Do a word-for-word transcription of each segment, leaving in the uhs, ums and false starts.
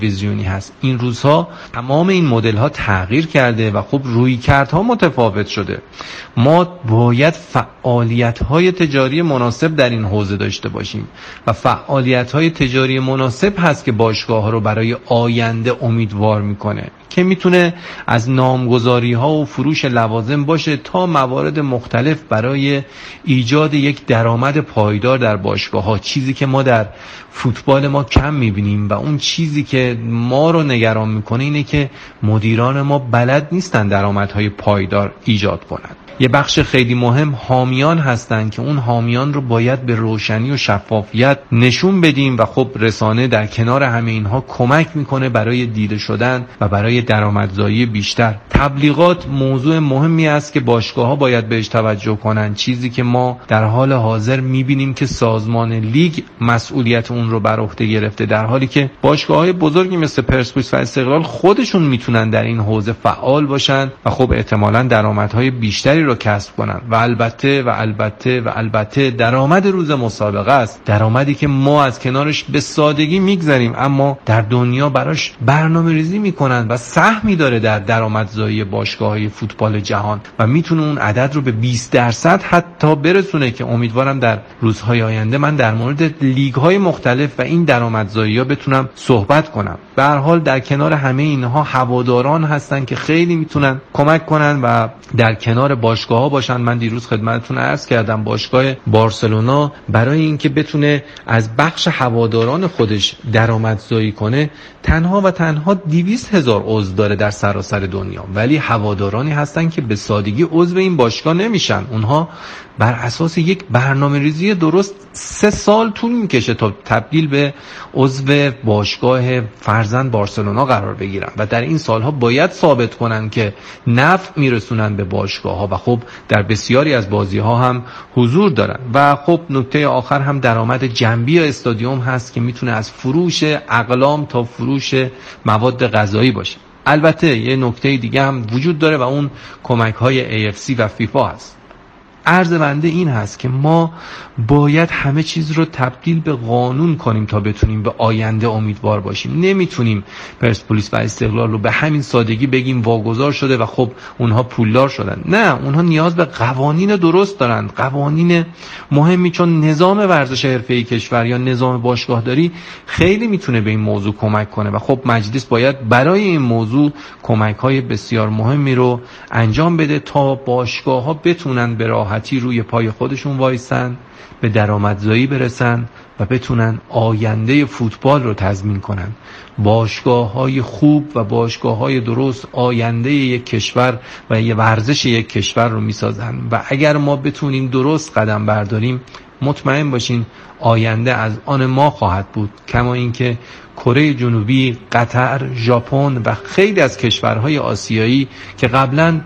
ویزیونی هست. این روزها تمام این مدل ها تغییر کرده و خب رویکردها متفاوت شده. ما باید فعالیت های تجاری مناسب در این حوزه داشته باشیم و فعالیت های تجاری مناسب هست که باشگاه ها رو برای آینده امیدوار میکنه که میتونه از نامگذاری ها و فروش لوازم باشه تا موارد مختلف برای ایجاد یک درآمد پایدار در باشگاه ها، چیزی که ما در فوتبال ما کم میبینیم و اون چیزی که ما رو نگران میکنه اینه که مدیران ما بلد نیستن درآمدهای پایدار ایجاد کنن. یه بخش خیلی مهم حامیان هستن که اون حامیان رو باید به روشنی و شفافیت نشون بدیم و خب رسانه در کنار همه اینها کمک میکنه برای دیده شدن و برای درآمدزایی بیشتر. تبلیغات موضوع مهمی است که باشگاه‌ها باید بهش توجه کنن، چیزی که ما در حال حاضر میبینیم که سازمان لیگ مسئولیت اون رو بر عهده گرفته، در حالی که باشگاه‌های بزرگی مثل پرسپولیس و استقلال خودشون میتونن در این حوزه فعال باشن و خب احتمالاً درآمدهای بیشتری رو کسب کنن. و البته و البته و البته درآمد روز مسابقه است، درآمدی که ما از کنارش به سادگی میگذریم اما در دنیا براش برنامه‌ریزی میکنن و سهمی داره در درآمدزایی باشگاه‌های فوتبال جهان و میتونه اون عدد رو به بیست درصد حتی برسونه که امیدوارم در روزهای آینده من در مورد لیگ‌های مختلف و این درآمدزایی‌ها بتونم صحبت کنم. به هر حال در کنار همه اینها هواداران هستن که خیلی میتونن کمک کنن و در کنار باشگاه‌ها باشن. من دیروز خدمتتون عرض کردم باشگاه بارسلونا برای اینکه بتونه از بخش هواداران خودش درآمدزایی کنه تنها و تنها دویست هزار عضو داره در سراسر دنیا، ولی هوادارانی هستن که به سادگی عضو این باشگاه نمیشن. اونها بر اساس یک برنامه‌ریزی درست سه سال طول میکشه تا تبدیل به عضو باشگاه فرزند بارسلونا قرار بگیرن و در این سالها باید ثابت کنن که نفع میرسونن به باشگاه‌ها و خب در بسیاری از بازی‌ها هم حضور دارن. و خب نکته آخر هم درآمد جنبی استادیوم هست که میتونه از فروش اقلام تا فروش مواد غذایی باشه. البته یه نکته دیگه هم وجود داره و اون کمک‌های ای اف سی و فیفا هست. عرض بنده این هست که ما باید همه چیز رو تبدیل به قانون کنیم تا بتونیم به آینده امیدوار باشیم. نمیتونیم پرسپولیس و استقلال رو به همین سادگی بگیم واگذار شده و خب اونها پولدار شدن. نه، اونها نیاز به قوانین درست دارن، قوانین مهمی، چون نظام ورزش حرفه‌ای کشور یا نظام باشگاهداری خیلی میتونه به این موضوع کمک کنه و خب مجلس باید برای این موضوع کمک‌های بسیار مهمی رو انجام بده تا باشگاه‌ها بتونن به راحتی روی پای خودشون وایسن، به درآمدزایی برسن و بتونن آینده فوتبال رو تضمین کنن. باشگاه‌های خوب و باشگاه‌های درست آینده یک کشور و یک ورزش یک کشور رو میسازن و اگر ما بتونیم درست قدم برداریم مطمئن باشین آینده از آن ما خواهد بود. کما اینکه کره جنوبی، قطر، ژاپن و خیلی از کشورهای آسیایی که قبلاً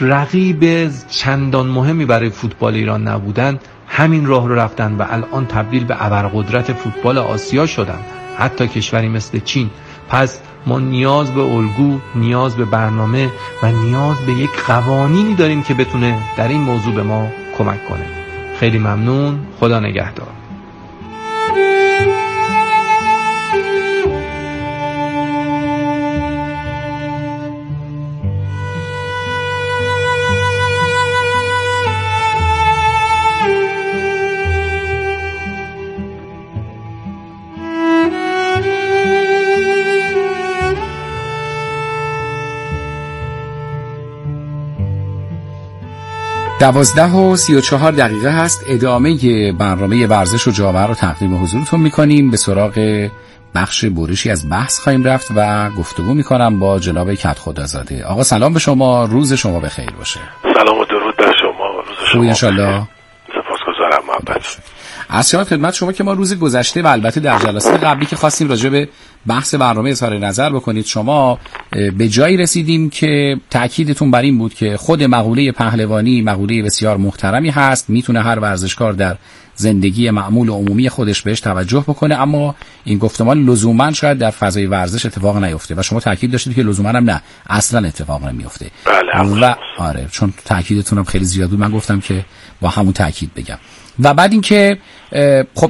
رقیب چندان مهمی برای فوتبال ایران نبودن همین راه رو رفتن و الان تبدیل به ابرقدرت فوتبال آسیا شدن، حتی کشوری مثل چین. پس ما نیاز به الگو، نیاز به برنامه و نیاز به یک قوانینی داریم که بتونه در این موضوع به ما کمک کنه. خیلی ممنون، خدا نگهدار. دوازده و سی و چهار دقیقه هست. ادامه برنامه ورزش و جامعه رو تقدیم حضورتون میکنیم. به سراغ بخش برشی از بحث خواهیم رفت و گفتگو میکنم با جناب کدخدازاده. آقا سلام به شما، روز شما بخیر باشه. سلام و درود بر شما، روز شما خوبی انشالله. سپاسگزارم محبت. از شما خدمت شما که ما روز گذشته و البته در جلسه قبلی که خواستیم راجع به بحث برنامه اظهار نظر بکنید، شما به جایی رسیدیم که تأکیدتون بر این بود که خود مقوله پهلوانی مقوله بسیار محترمی هست، میتونه هر ورزشکار در زندگی معمول و عمومی خودش بهش توجه بکنه، اما این گفتمان لزوما شاید در فضای ورزش اتفاق نیفته و شما تأکید داشتید که لزوما هم نه، اصلا اتفاق نمیفته. بله و آره چون تأکیدتون هم خیلی زیاد بود من گفتم که با همون تأکید بگم. و بعد اینکه خب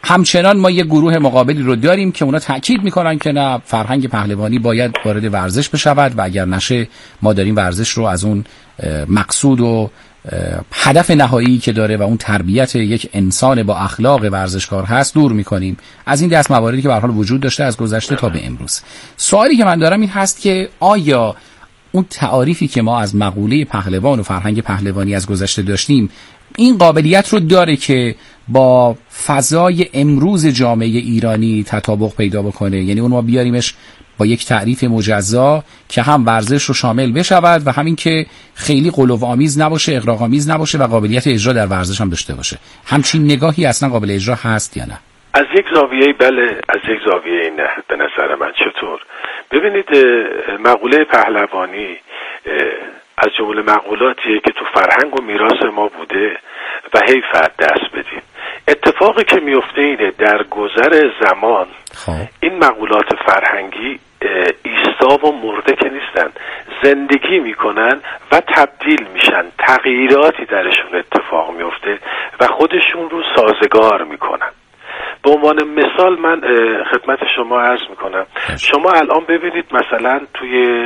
همچنان ما یه گروه مقابلی رو داریم که اونا تاکید میکنن که نه، فرهنگ پهلوانی باید وارد ورزش بشود و اگر نشه ما داریم ورزش رو از اون مقصود و هدف نهایی که داره و اون تربیت یک انسان با اخلاق ورزشکار هست دور میکنیم. از این دست مواردی که به هر حال وجود داشته از گذشته تا به امروز. سوالی که من دارم این هست که آیا اون تعاریفی که ما از مقوله پهلوان و فرهنگ پهلوانی از گذشته داشتیم این قابلیت رو داره که با فضای امروز جامعه ایرانی تطابق پیدا بکنه؟ یعنی اون ما بیاریمش با یک تعریف مجزا که هم ورزش رو شامل بشود و همین که خیلی قلوآمیز نباشه، اغراق‌آمیز نباشه و قابلیت اجرا در ورزش هم داشته باشه. همچین نگاهی اصلا قابل اجرا هست یا نه؟ از یک زاویه بله، از یک زاویه نه. به نظر من چطور؟ ببینید، مقوله پهلوانی از جمله مقولاتیه که تو فرهنگ و میراث ما بوده و حیف دست بدیم. اتفاقی که میفته اینه در گذر زمان خواه. این مقولات فرهنگی ایستا و مرده که نیستن، زندگی میکنن و تبدیل میشن، تغییراتی درشون اتفاق میفته و خودشون رو سازگار میکنن. به عنوان مثال من خدمت شما عرض میکنم، شما الان ببینید مثلا توی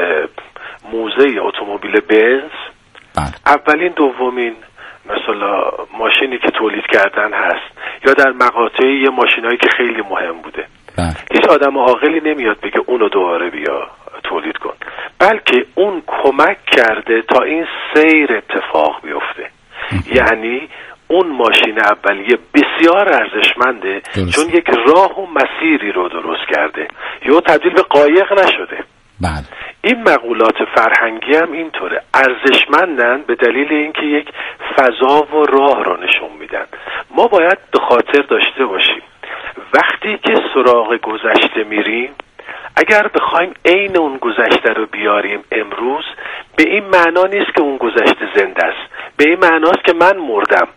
موزه اتومبیل بنز اولین دومین مثلا ماشینی که تولید کردن هست، یا در مقاطع یه ماشینایی که خیلی مهم بوده. بله. هیچ آدم عاقلی نمیاد بگه اونو دوباره بیا تولید کن، بلکه اون کمک کرده تا این سیر اتفاق بیفته. یعنی اون ماشین اولیه بسیار ارزشمنده درست. چون یک راه و مسیری رو درست کرده، یا تبدیل به قایق نشده. بله. این مقولات فرهنگی هم اینطوره، ارزشمندن به دلیل اینکه یک فضا و راه رو نشون میدن. ما باید به خاطر داشته باشیم وقتی که سراغ گذشته میریم، اگر بخوایم عین اون گذشته رو بیاریم امروز، به این معنا نیست که اون گذشته زنده است، به این معناست که من مردم.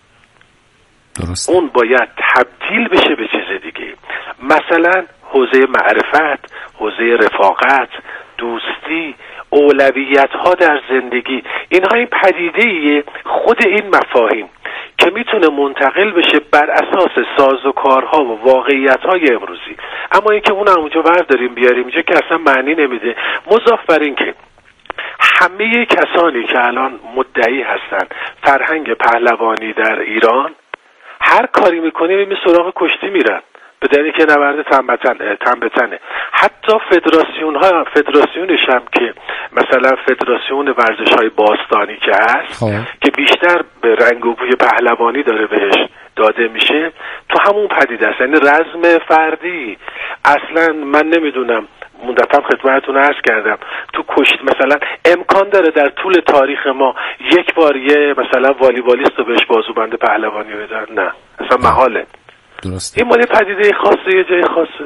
درست. اون باید تبدیل بشه به چیز دیگه. مثلا حوزه معرفت، حوزه رفاقت، دوستی، اولویت ها در زندگی، اینها این پدیده‌ایه، خود این مفاهیم که میتونه منتقل بشه بر اساس سازوکارها و واقعیت های امروزی. اما اینکه اون همونجا برداریم بیاریم اینجا که اصلا معنی نمیده. مضاف بر این که همه کسانی که الان مدعی هستن فرهنگ پهلوانی در ایران، هر کاری میکنیم این سراغ کشتی میرن، به دلیلی که نبرد تن به تنه. حتی فدراسیون ها فدراسیونش هم که مثلا فدراسیون ورزش های باستانی که هست خواه. که بیشتر به رنگ و بوی پهلوانی داره بهش داده میشه، تو همون پدیده است. یعنی رزم فردی اصلا من نمیدونم، مدتم خدمتتون عرض کردم تو کشت مثلا امکان داره در طول تاریخ ما یک بار یه مثلا والیبالیست رو بهش بازوبند پهلوانی بدن؟ نه، اصلا محاله. درسته. این مالی پدیده خاصه، یه جای خاصه.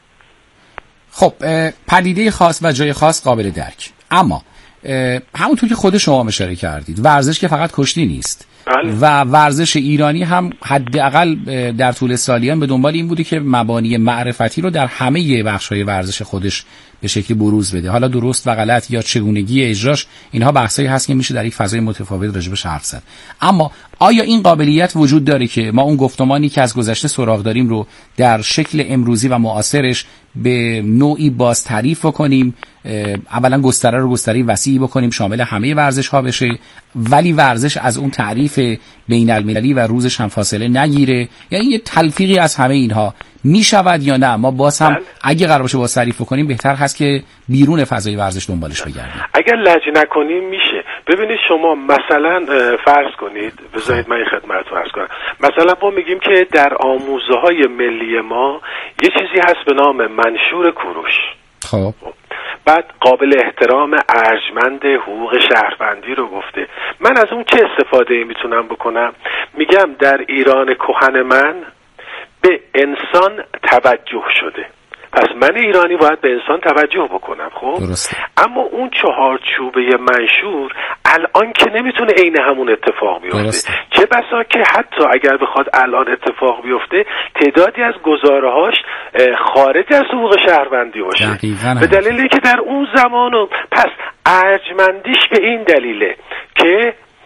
خب پدیده خاص و جای خاص قابل درک، اما همونطور که خود شما اشاره کردید ورزش که فقط کشتی نیست. بله. و ورزش ایرانی هم حداقل در طول سالیان به دنبال این بوده که مبانی معرفتی رو در همه بخش‌های ورزش خودش به شکلی بروز بده. حالا درست و غلط یا چگونگی اجراش، اینها بحثایی هست که میشه در یک فضای متفاوت راجبش حرف زد. اما آیا این قابلیت وجود داره که ما اون گفتمانی که از گذشته سراغ داریم رو در شکل امروزی و معاصرش به نوعی باز تعریف کنیم، اولا گستره رو گستره وسیعی بکنیم شامل همه ورزش ها بشه، ولی ورزش از اون تعریف بین المللی و روزش هم فاصله نگیره؟ یعنی یه تلفیقی از همه اینها می شود یا نه ما باز هم اگه قرار باشه باز تعریف کنیم بهتر هست که بیرون فضای ورزش دنبالش بگردیم؟ اگر لج نکنیم میشه. ببینید شما مثلا فرض کنید، بذارید من این خدمتتون عرض کنم، مثلا ما میگیم که در آموزه های ملی ما یه چیزی هست به نام منشور کوروش. خب بعد قابل احترام ارجمند حقوق شهروندی رو گفته. من از اون چه استفاده ای میتونم بکنم؟ میگم در ایران کهن من به انسان توجه شده، پس من ایرانی باید به انسان توجه بکنم. خب درسته. اما اون چهارچوبه منشور الان که نمیتونه عین همون اتفاق بیفته. درسته. چه بسا که حتی اگر بخواد الان اتفاق بیفته تعدادی از گزاره‌هاش خارج از حقوق شهروندی باشه، به دلیلی که در اون زمانو پس ارجمندیش به این دلیله که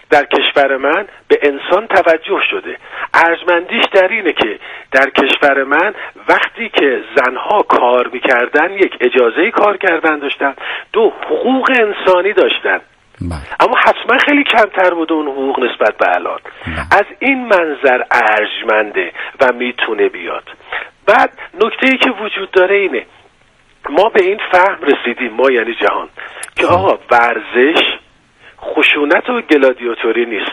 در کشور من به انسان توجه شده. ارجمندیش در اینه که در کشور من وقتی که زنها کار میکردن یک اجازه کار کردن داشتن، دو حقوق انسانی داشتن، اما حتما خیلی کمتر بوده اون حقوق نسبت به الان. از این منظر ارجمنده و میتونه بیاد. بعد نکته‌ای که وجود داره اینه، ما به این فهم رسیدیم، ما یعنی جهان، که آقا ورزش خشونت و گلادیاتوری نیست.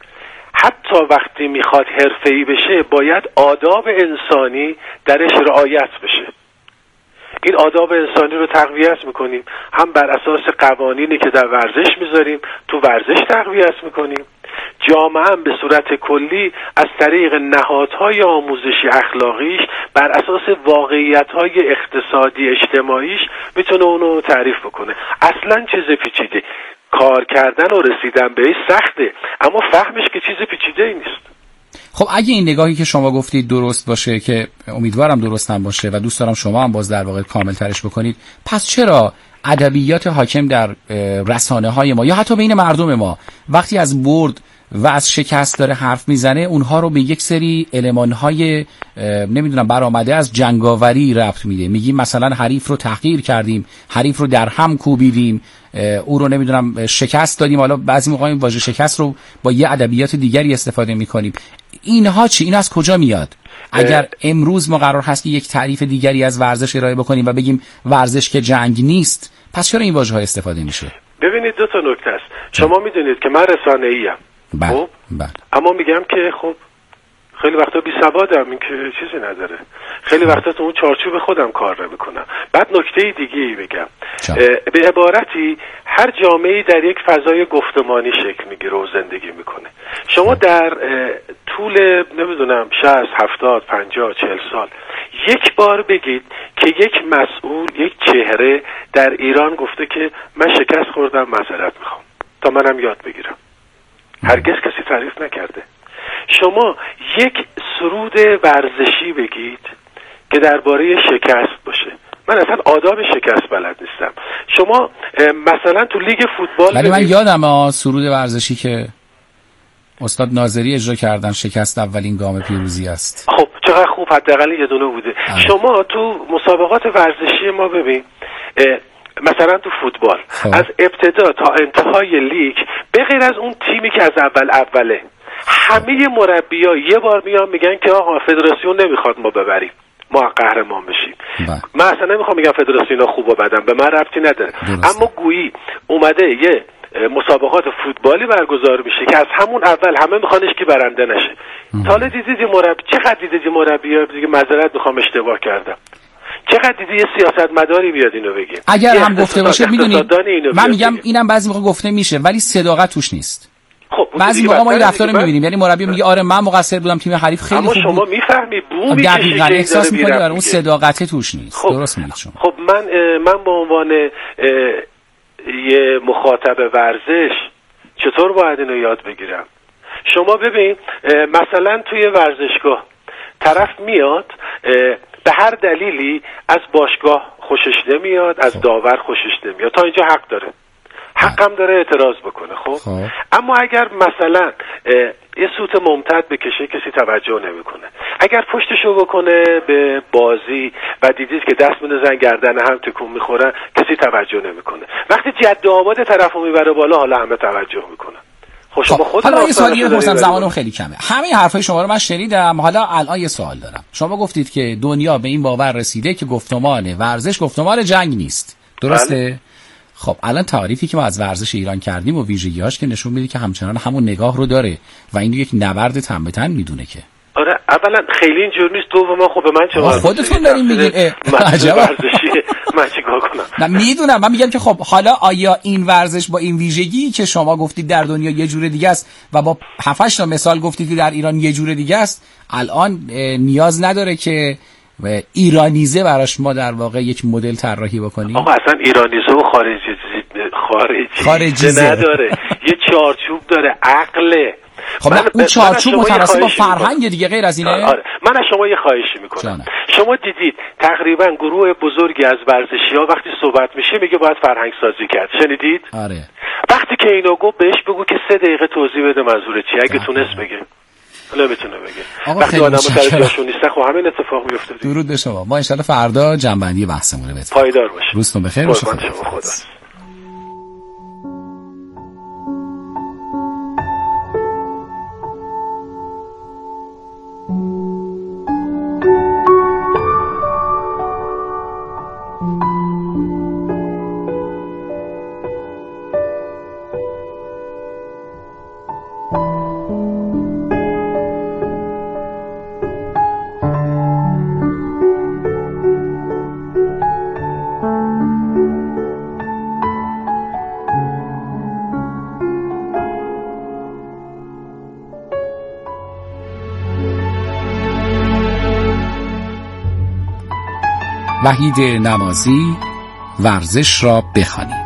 حتی وقتی میخواد حرفه‌ای بشه باید آداب انسانی درش رعایت بشه. این آداب انسانی رو تقویت میکنیم، هم بر اساس قوانینی که در ورزش میذاریم تو ورزش تقویت میکنیم. جامعه هم به صورت کلی از طریق نهادهای آموزشی اخلاقیش بر اساس واقعیت‌های اقتصادی اجتماعیش میتونه اونو تعریف بکنه. اصلا چیز پیچیده کار کردن و رسیدن بهش سخته، اما فهمش که چیز پیچیده ای نیست. خب اگه این نگاهی که شما گفتید درست باشه، که امیدوارم درست هم باشه و دوست دارم شما هم باز در واقع کامل ترش بکنید، پس چرا ادبیات حاکم در رسانه های ما یا حتی بین مردم ما وقتی از برد و از شکست داره حرف میزنه اونها رو به یک سری المان‌های نمیدونم برآمده از جنگاوری ربط میده؟ میگیم مثلا حریف رو تحقیر کردیم، حریف رو در هم کوبیدیم، او رو نمیدونم شکست دادیم. حالا بعضی موقع این واژه شکست رو با یه ادبیات دیگری استفاده میکنیم. اینها چی؟ این از کجا میاد؟ اگر امروز ما قرار هست که یک تعریف دیگری از ورزش ارائه بکنیم و بگیم ورزش که جنگ نیست، پس چرا این واژه‌ها استفاده میشه؟ ببینید دو تا نکته است. شما میدونید که من رسانه‌ایم، خب اما میگم که خب خیلی وقتا بی سوادم، این که چیزی نداره، خیلی وقتا تو اون چارچوب خودم کار نمیکنم. بعد نکته دیگه ای بگم، به عبارتی هر جامعه‌ای در یک فضای گفتمانی شکل میگیره و زندگی میکنه. شما در طول نمیدونم شصت، هفتاد، پنجاه، چهل سال یک بار بگید که یک مسئول، یک چهره در ایران گفته که من شکست خوردم معذرت میخوام تا منم یاد بگیرم. هرگز کسی تعریف نکرده. شما یک سرود ورزشی بگید که درباره شکست باشه. من اصلا آداب شکست بلد نیستم. شما مثلا تو لیگ فوتبال، ولی من یادم سرود ورزشی که استاد ناظری اجرا کردن، شکست اولین گام پیروزی است. خب چقدر خوب، حداقل یه دونه بوده. آه. شما تو مسابقات ورزشی ما ببین، مثلا تو فوتبال خب. از ابتدا تا انتهای لیگ به غیر از اون تیمی که از اول اوله، همه مربی‌ها یه بار میان میگن که آقا فدراسیون نمیخواد ما ببریم، ما قهرمان بشیم. با. من اصلا نمیخوام بگم فدراسیون خوب و بدن، به من ربطی نداره. درسته. اما گویی اومده یه مسابقات فوتبالی برگزار میشه که از همون اول همه میخوانش که برنده نشه. تا حالا دیدید مربی چقدر دیدید مربی‌ها دیگه معذرت میخوام اشتباه کردم، چقدر دیدی یه سیاستمداری بیاد اینو بگه؟ اگر هم گفته باشه میدونید من میگم اینم بعضی موقع گفته میشه ولی صداقت توش نیست. خب بعضی موقع ما این رفتار رو میبینیم، یعنی مربی میگه آره من مقصر بودم، تیم حریف خیلی خوب بود، اما شما میفهمی بو میکشی دقیقاً احساس میکنی آره اون صداقت توش نیست. خب. درست میگید شما. خب من من به عنوان یه مخاطب ورزش چطور باید اینو یاد بگیرم؟ شما ببین مثلا توی ورزشگاه طرف میاد به هر دلیلی از باشگاه خوشش نمیاد، از داور خوشش نمیاد، تا اینجا حق داره، حقم داره اعتراض بکنه. خب, خب. اما اگر مثلا یه سوت ممتد بکشه کسی توجه نمیکنه، اگر پشتشو بکنه به بازی و دیدید که دست میندازن گردن هم تکون میخورن کسی توجه نمیکنه، وقتی جد و آباد طرفو میبره بالا حالا همه توجه میکنن. خب شما خود حالا یه سوالی بپرسم، زمانم خیلی کمه. همه حرفای شما رو من شنیدم، حالا الان یه سوال دارم. شما گفتید که دنیا به این باور رسیده که گفتمان ورزش گفتمان جنگ نیست، درسته؟ بله. خب الان تعریفی که ما از ورزش ایران کردیم و ویژگی‌هاش که نشون میده که همچنان همون نگاه رو داره و اینو یک نبرد تن به تن میدونه که آره اولا خیلی اینجور نیست، دوما خب به من چه خودتون دارین میگین عجب ورزشی من چیکار کنم؟ نه میدونم، من میگم که خب حالا آیا این ورزش با این ویژگی که شما گفتید در دنیا یه جور دیگه است و با هفت هشت تا مثال گفتید که در ایران یه جور دیگه است، الان نیاز نداره که ایرانیزه براش ما در واقع یک مدل طراحی بکنیم؟ آقا اصلا ایرانیزه و خارجی خارجی خارجیزه نداره، یه چارچوب داره، عقله. خب من اون چارچوب متناسب با فرهنگ دیگه، غیر از اینه. آره من از شما یه خواهشی میکنم جانه. شما دیدید تقریبا گروه بزرگی از ورزشی‌ها وقتی صحبت میشه میگه باید فرهنگ سازی کرد، شنیدید؟ آره. وقتی که اینو گفت بهش بگو که سه دقیقه توضیح بده منظور چی، اگه تونست بگه. نمیتونه بگه. وقتی آدم‌ها سر جاشون نیستن خب همین اتفاق میفته. درود به شما. ما ان شاءالله فردا جنبندی بحثمون رو پایدار باشه. روزتون بخیر باشه. خدا. وحید نمازی، ورزش را بخوانید.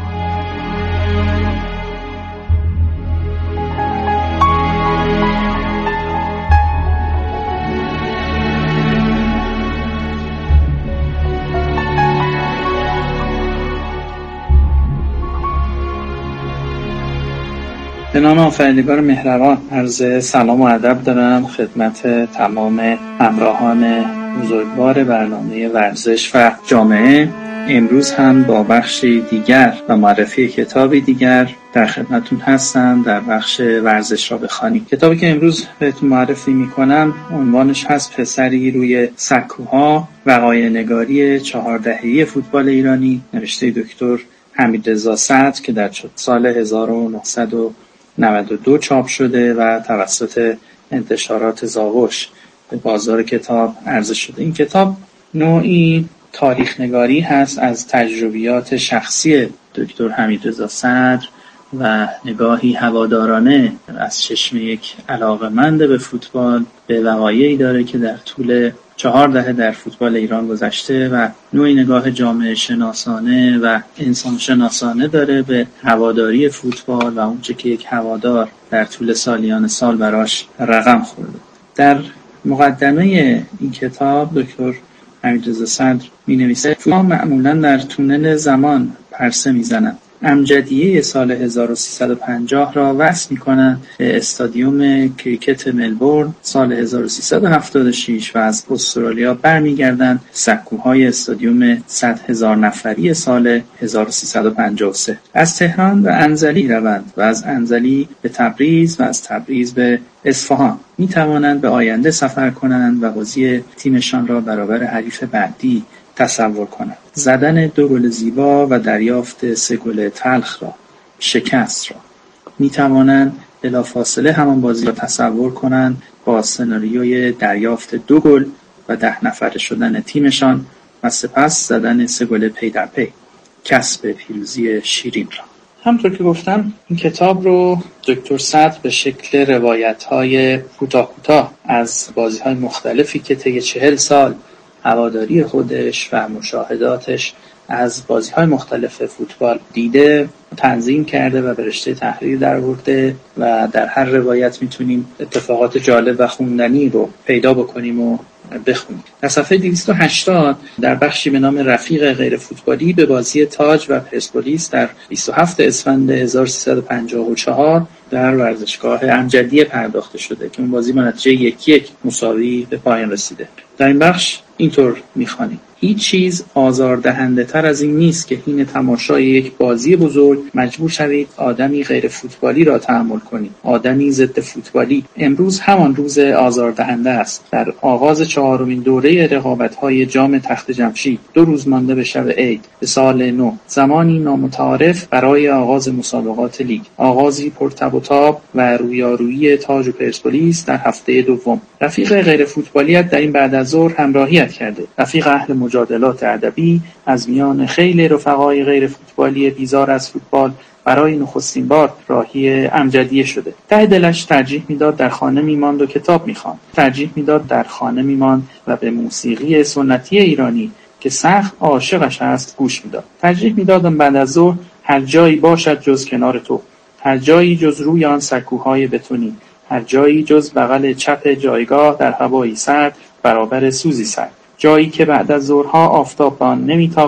به نام آفریدگار مهربان عرض سلام و ادب دارم خدمت تمام همراهان بزرگوار برنامه ورزش و جامعه. امروز هم با بخشی دیگر و معرفی کتابی دیگر در خدمتون هستم در بخش ورزش را بخوانید. کتابی که امروز بهتون معرفی میکنم عنوانش هست پسری روی سکوها، وقایع نگاری چهار دهه‌ای فوتبال ایرانی، نوشته دکتر حمیدرضا صدر که در سال هزار و نهصد و نود و دو چاپ شده و توسط انتشارات زاوش به بازار کتاب عرضه شده. این کتاب نوعی تاریخ نگاری هست از تجربیات شخصی دکتر حمیدرضا صدر و نگاهی هوادارانه از چشم یک علاقه‌مند به فوتبال به وقایعی داره که در طول چهار دهه در فوتبال ایران گذشته و نوعی نگاه جامعه شناسانه و انسان شناسانه داره به هواداری فوتبال و اونچه که یک هوادار در طول سالیان سال براش رقم خورده. در مقدمه این کتاب دکتر حمیدرضا صدر می‌نویسه فوتبال معمولاً در تونل زمان پرسه می‌زنند. امجدیه سال هزار و سیصد و پنجاه را وصل می‌کنند به استادیوم کریکت ملبورن سال هزار و سیصد و هفتاد و شش و از استرالیا برمیگردند سکوهای استادیوم صد هزار نفری سال هزار و سیصد و پنجاه و سه. از تهران به انزلی روند و از انزلی به تبریز و از تبریز به اصفهان. می توانند به آینده سفر کنند و بازی تیمشان را برابر حریف بعدی تصور کنند. زدن دو گل زیبا و دریافت سه گل تلخ را، شکست را. می توانند بلافاصله همان بازی را تصور کنند با سناریوی دریافت دو گل و ده نفره شدن تیمشان و سپس زدن سه گل پی در پی، کسب پیروزی شیرین را. همطور که گفتم این کتاب رو دکتر صدر به شکل روایت‌های کوتاه کوتاه از بازی‌های مختلفی که طی چهل سال هواداری خودش و مشاهداتش از بازی‌های مختلف فوتبال دیده تنظیم کرده و به رشته تحریر درآورده و در هر روایت میتونیم اتفاقات جالب و خوندنی رو پیدا بکنیم و بخونیم. در صفحه دویست و هشتاد در بخشی به نام رفیق غیر فوتبالی به بازی تاج و پرسپولیس در بیست و هفتم اسفند هزار و سیصد و پنجاه و چهار در ورزشگاه امجدیه پرداخته شده که اون بازی با نتیجه یک یک مساوی به پایان رسیده. در این بخش اینطور می‌خوانیم: هیچ چیز آزاردهنده تر از این نیست که حین تماشای یک بازی بزرگ مجبور شوید آدمی غیر فوتبالی را تحمل کنید، آدمی ضد فوتبالی. امروز همان روز آزاردهنده است. در آغاز چهارمین دوره رقابت‌های جام تخت جمشید، دو روز مانده به شب عید، به سال نو، زمانی نامتعارف برای آغاز مسابقات لیگ، آغازی پرتب و تاب و رویارویی تاج و پرسپولیس در هفته دوم. رفیق غیر فوتبالیت در این بعد از ظهر همراهیت کرده. رفیق اهل مجادلات ادبی از میان خیلی رفقای غیر فوتبالی بیزار از فوتبال برای نخستین بار راهی امجدیه شده. ته دلش ترجیح میداد در خانه میماند و کتاب میخواند. ترجیح میداد در خانه میماند و به موسیقی سنتی ایرانی که سخت عاشقش است گوش میداد. ترجیح میدادم بعد از ظهر هر جایی باشد جز کنار تو، هر جایی جز روی آن سکوهای بتونی، هر جایی جز بغل چپ جایگاه در هوایی سرد برابر سوزی سرد، جایی که بعد از ظهرها آفتاب آن نمیتابد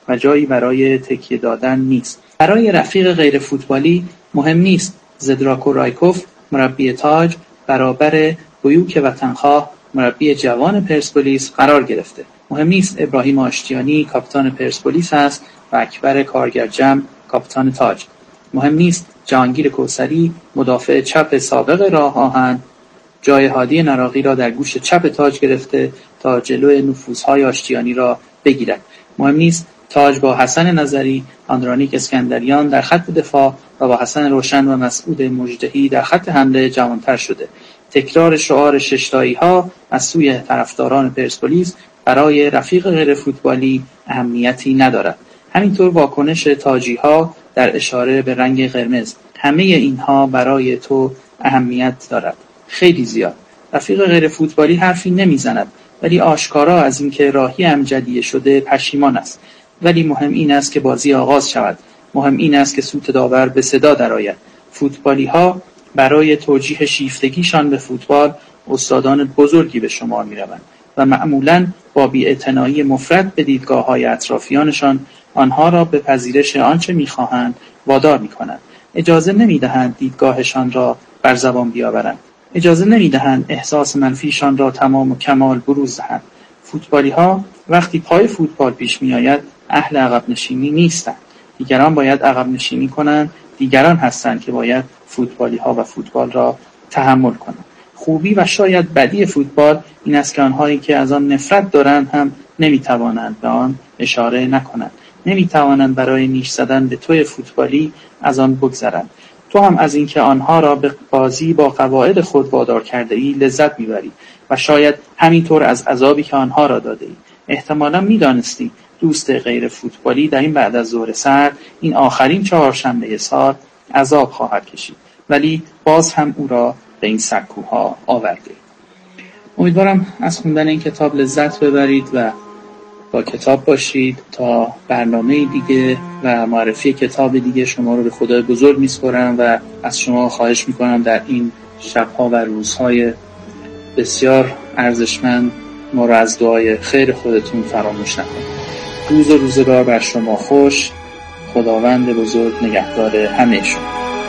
و جایی برای تکیه دادن نیست. برای رفیق غیر فوتبالی مهم نیست زدراکو رایکوف مربی تاج برابر بیوک وطنخواه مربی جوان پرسپولیس قرار گرفته. مهم نیست ابراهیم آشتیانی کاپیتان پرسپولیس است و اکبر کارگرجم کاپیتان تاج. مهم نیست جهانگیر کوثری مدافع چپ سابق راه آهن جای هادی نراقی را در گوش چپ تاج گرفته تا جلوی نفوذهای آشتیانی را بگیرد. مهم نیست تاج با حسن نظری، آندرانیک اسکندریان در خط دفاع و با حسن روشن و مسعود مجدهی در خط حمله جوانتر شده. تکرار شعار ششتایی ها از سوی طرفداران پرسپولیس برای رفیق غیر فوتبالی اهمیتی ندارد. همینطور واکنش تاجی ها در اشاره به رنگ قرمز. همه اینها برای تو اهمیت دارد. خیلی زیاد. رفیق غیر فوتبالی حرفی نمیزند ولی آشکارا از اینکه راهی امجدیه شده پشیمان است. ولی مهم این است که بازی آغاز شود. مهم این است که سوت داور به صدا درآید. فوتبالی ها برای توجیه شیفتگیشان به فوتبال استادان بزرگی به شمار می روند و معمولاً با بی‌اعتنایی مفرط به دیدگاه‌های اطرافیانشان آنها را به پذیرش آنچه می‌خواهند وادار می‌کنند. اجازه نمی‌دهند دیدگاهشان را بر زبان بیاورند. اجازه نمی‌دهند احساس منفیشان را تمام و کمال بروز دهند. فوتبالی‌ها وقتی پای فوتبال پیش می‌آید اهل عقب نشینی نیستند. دیگران باید عقب نشینی کنند، دیگران هستند که باید فوتبالی‌ها و فوتبال را تحمل کنند. خوبی و شاید بدی فوتبال این است که آنهایی که از آن نفرت دارند هم نمی‌توانند به آن اشاره نکنند. نمی‌توانند برای نیش زدن به توی فوتبالی از آن بگذرند. تو هم از اینکه آنها را به بازی با قواعد خود وادار کرده‌ای لذت می‌بری و شاید همینطور از عذابی که آنها را داده‌ای. احتمالاً می‌دانستی دوست غیر فوتبالی در این بعد از ظهر سرد این آخرین چهارشنبه سال عذاب خواهد کشید، ولی باز هم او را به این سکوها آورده. امیدوارم از خوندن این کتاب لذت ببرید و با کتاب باشید. تا برنامه دیگه و معرفی کتاب دیگه شما رو به خدای بزرگ میسپارم و از شما خواهش میکنم در این شبها و روزهای بسیار ارزشمند ما رو از دعای خیر خودتون فراموش نکنید. روز و روزگار بر شما خوش. خداوند بزرگ نگهدار همه شما.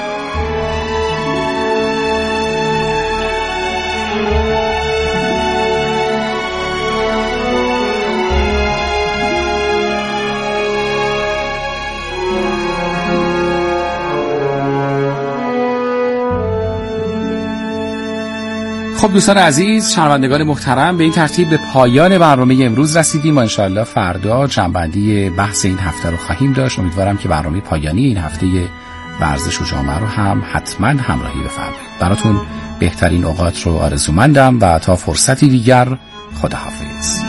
خب دوستان عزیز، شنوندگان محترم، به این ترتیب به پایان برنامه امروز رسیدیم و انشاءالله فردا جنبندی بحث این هفته رو خواهیم داشت. امیدوارم که برنامه پایانی این هفته ورزش و جامعه رو هم حتما همراهی بفرمایید. براتون بهترین اوقات رو آرزومندم و تا فرصتی دیگر خداحافظ.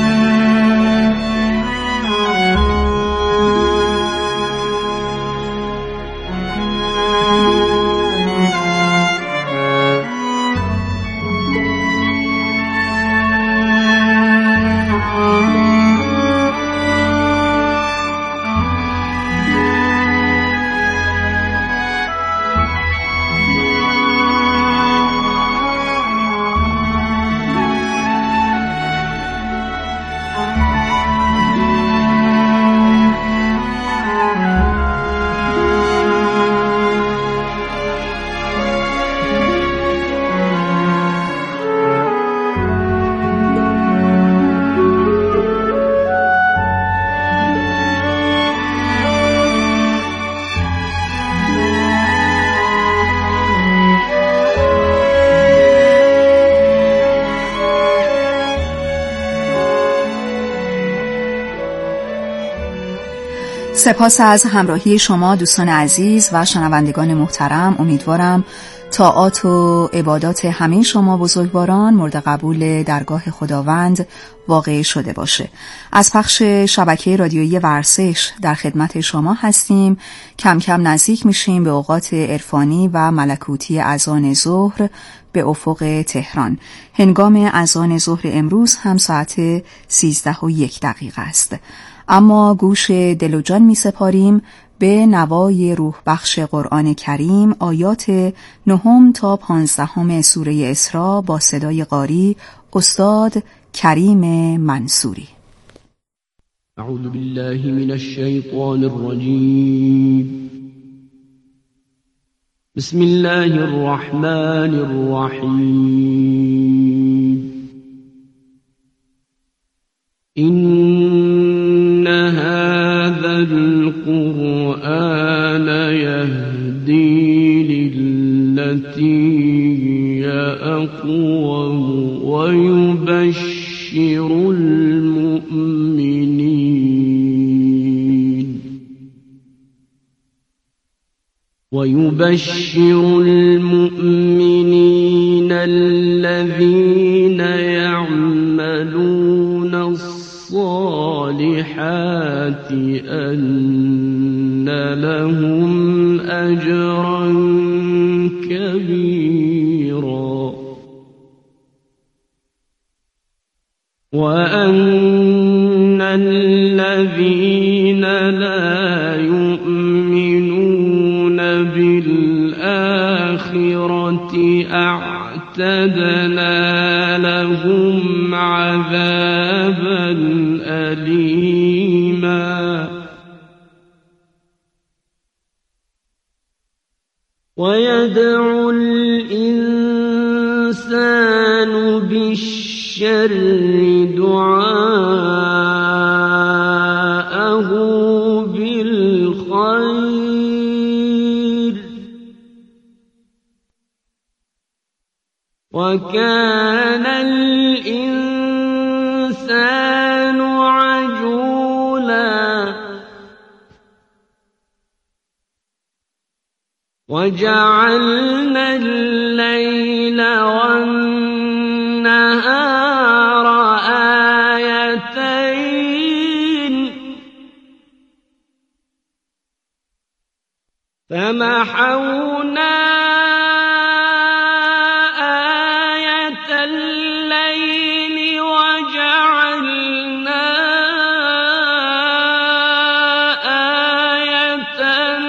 سپاس از همراهی شما دوستان عزیز و شنوندگان محترم. امیدوارم طاعات و عبادات همه شما بزرگواران مورد قبول درگاه خداوند واقع شده باشه. از پخش شبکه رادیویی ورزش در خدمت شما هستیم. کم کم نزدیک میشیم به اوقات عرفانی و ملکوتی اذان ظهر به افق تهران. هنگام اذان ظهر امروز هم ساعت سیزده و یک دقیقه است. اما گوش دل و جان می سپاریم به نوای روح بخش قرآن کریم، آیات نهم تا پانزدهم سوره اسراء با صدای قاری استاد کریم منصوری. أعوذ بالله من الشيطان الرجيم. بسم الله الرحمن الرحيم. إن هذا القرآن يهدي للتي هي أقوم ويبشر المؤمنين ويبشر المؤمنين الذين يعملون الصالحات أن لهم أجرا كبيرا وأن الذين لا يؤمنون بالآخرة أعتدنا لهم عذابا أليما ويدعو الإنسان بالشر دعاءه بالخير وكان الإنسان عجولا وجعلنا الليل والنهار آيتين فمحونا آية الليل وجعلنا آية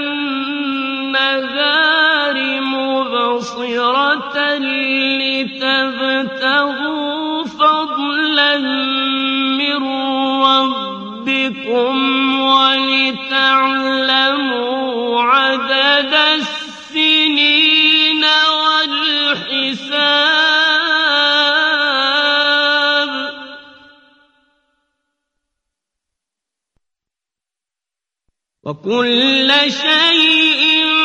النهار مبصرة لتبتغوا فضلا من ربكم ولتعلموا عدد السنين والحساب وكل شيء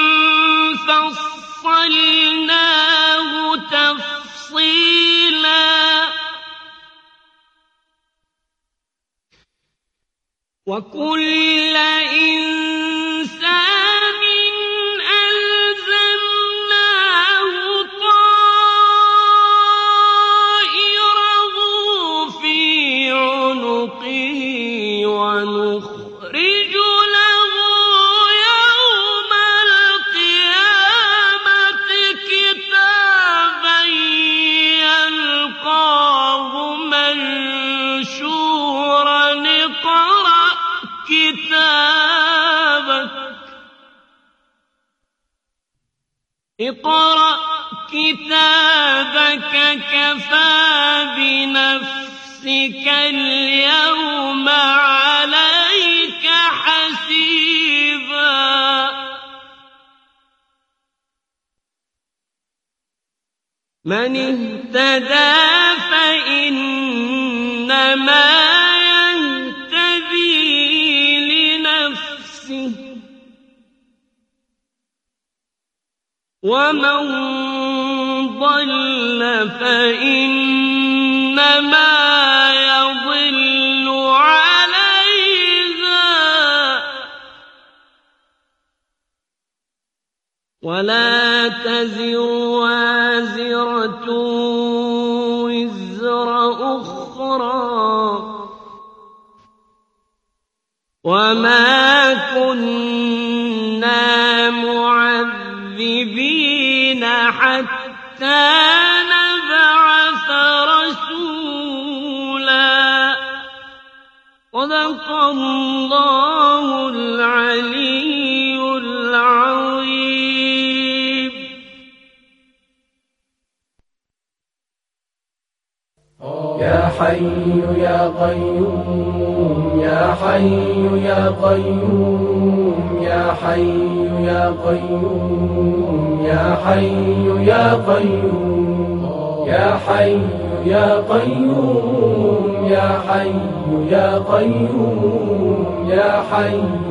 فصلناه تفصيلا وكل إنسان ألزمناه طائره في عنقه ونخرج له يوم القيامة كتابا يلقاه منشورا اقرأ كتابك اقرأ كتابك كفى بنفسك اليوم عليك حسيبا من اهتدى فإنما ومن ضل فإنما يضل عليها ولا تزر وازرة وزر أخرى وما كنا معذبين حتى نبعث رسولا صدق الله العلي العظيم. يا حي يا قيوم يا حي يا قيوم يا حي يا قيوم يا حي يا قيوم يا حي يا قيوم يا حي يا قيوم يا حي